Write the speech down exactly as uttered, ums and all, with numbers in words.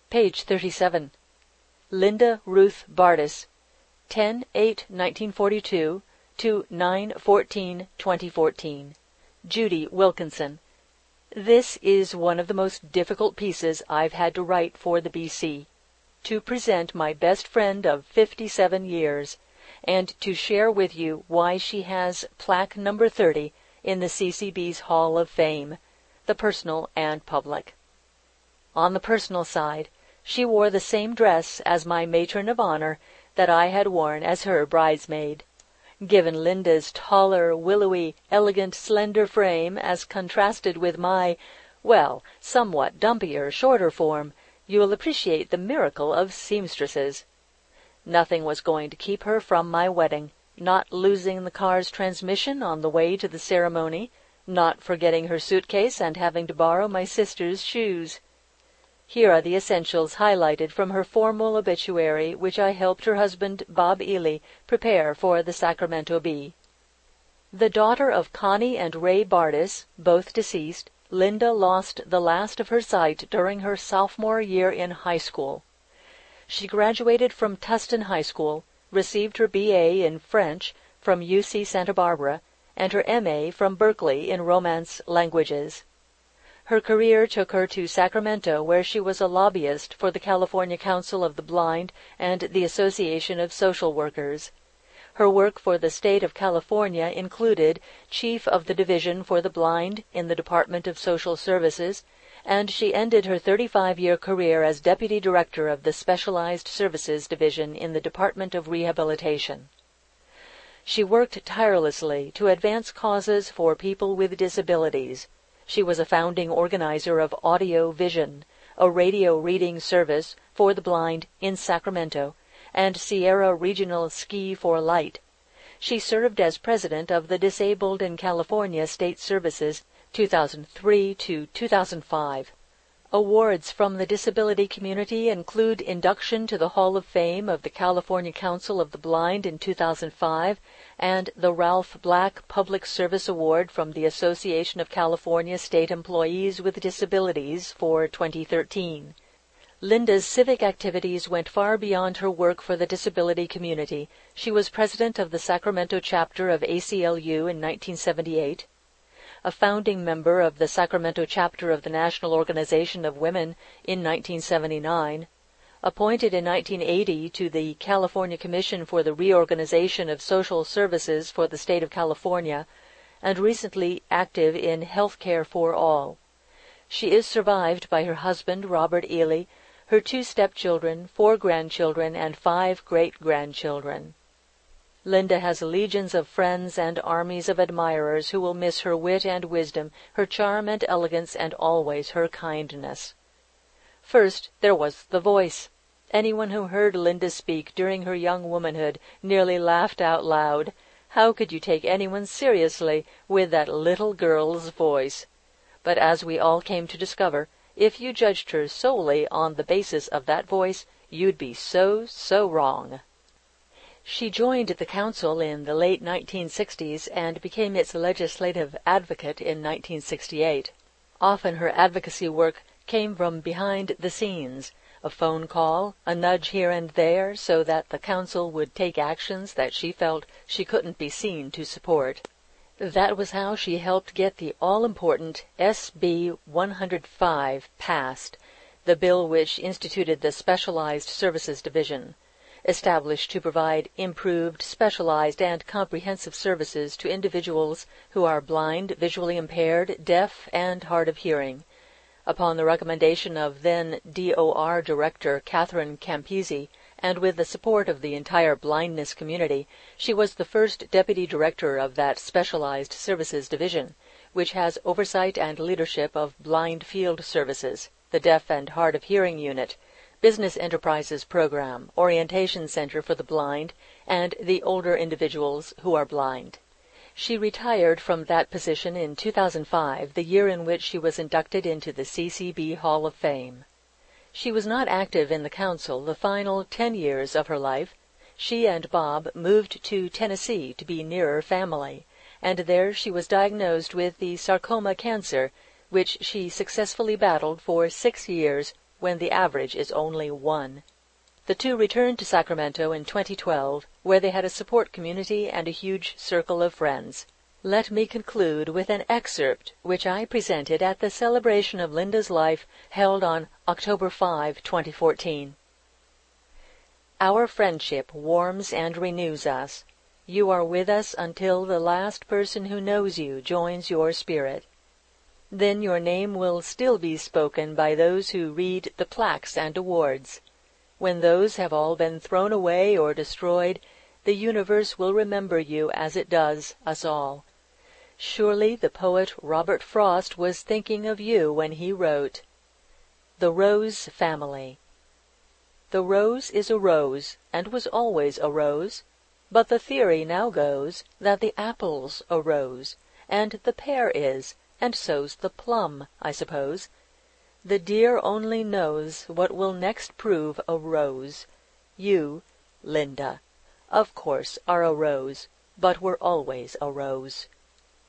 Page thirty-seven. Linda Ruth Bardis, ten eight nineteen forty-two to nine fourteen twenty fourteen. Judy Wilkinson. This is one of the most difficult pieces I've had to write for the B C. To present my best friend of fifty-seven years, and to share with you why she has plaque number thirty in the C C B's Hall of Fame, the personal and public. On the personal side, she wore the same dress as my matron of honor that I had worn as her bridesmaid. Given Linda's taller, willowy, elegant, slender frame as contrasted with my, well, somewhat dumpier, shorter form, you'll appreciate the miracle of seamstresses. Nothing was going to keep her from my wedding, not losing the car's transmission on the way to the ceremony, not forgetting her suitcase and having to borrow my sister's shoes. Here are the essentials highlighted from her formal obituary, which I helped her husband, Bob Ely, prepare for the Sacramento Bee. The daughter of Connie and Ray Bardis, both deceased, Linda lost the last of her sight during her sophomore year in high school. She graduated from Tustin High School, received her B A in French from U C Santa Barbara, and her M A from Berkeley in Romance Languages. Her career took her to Sacramento, where she was a lobbyist for the California Council of the Blind and the Association of Social Workers. Her work for the state of California included Chief of the Division for the Blind in the Department of Social Services, and she ended her thirty-five-year career as Deputy Director of the Specialized Services Division in the Department of Rehabilitation. She worked tirelessly to advance causes for people with disabilities. She was a founding organizer of Audio Vision, a radio reading service for the blind in Sacramento, and Sierra Regional Ski for Light. She served as president of the Disabled in California State Services two thousand three to two thousand five. Awards from the disability community include induction to the Hall of Fame of the California Council of the Blind in two thousand five and the Ralph Black Public Service Award from the Association of California State Employees with Disabilities for twenty thirteen. Linda's civic activities went far beyond her work for the disability community. She was president of the Sacramento chapter of A C L U in nineteen seventy-eight, a founding member of the Sacramento chapter of the National Organization of Women in nineteen seventy-nine, appointed in nineteen eighty to the California Commission for the Reorganization of Social Services for the State of California, and recently active in Health Care for All. She is survived by her husband, Robert Ely, her two stepchildren, four grandchildren, and five great-grandchildren. Linda has legions of friends and armies of admirers who will miss her wit and wisdom, her charm and elegance, and always her kindness. First, there was the voice. Anyone who heard Linda speak during her young womanhood nearly laughed out loud. How could you take anyone seriously with that little girl's voice? But as we all came to discover, if you judged her solely on the basis of that voice, you'd be so, so wrong. She joined the council in the late nineteen sixties and became its legislative advocate in nineteen sixty-eight. Often her advocacy work came from behind the scenes, a phone call, a nudge here and there, so that the council would take actions that she felt she couldn't be seen to support. That was how she helped get the all-important S B one hundred five passed, the bill which instituted the Specialized Services Division, established to provide improved, specialized, and comprehensive services to individuals who are blind, visually impaired, deaf, and hard of hearing. Upon the recommendation of then D O R Director Catherine Campisi, and with the support of the entire blindness community, she was the first deputy director of that Specialized Services Division, which has oversight and leadership of Blind Field Services, the Deaf and Hard of Hearing Unit, Business Enterprises Program, Orientation Center for the Blind, and the older individuals who are blind. She retired from that position in two thousand five, the year in which she was inducted into the C C B Hall of Fame. She was not active in the council the final ten years of her life. She and Bob moved to Tennessee to be nearer family, and there she was diagnosed with the sarcoma cancer, which she successfully battled for six years when the average is only one. The two returned to Sacramento in twenty twelve, where they had a support community and a huge circle of friends. Let me conclude with an excerpt which I presented at the celebration of Linda's life held on October fifth, twenty fourteen. Our friendship warms and renews us. You are with us until the last person who knows you joins your spirit. Then your name will still be spoken by those who read the plaques and awards. When those have all been thrown away or destroyed, the universe will remember you as it does us all. Surely the poet Robert Frost was thinking of you when he wrote, "The Rose Family." The rose is a rose, and was always a rose, but the theory now goes that the apple's a rose, and the pear is, and so's the plum, I suppose. The dear only knows what will next prove a rose. You, Linda, of course are a rose, but were always a rose.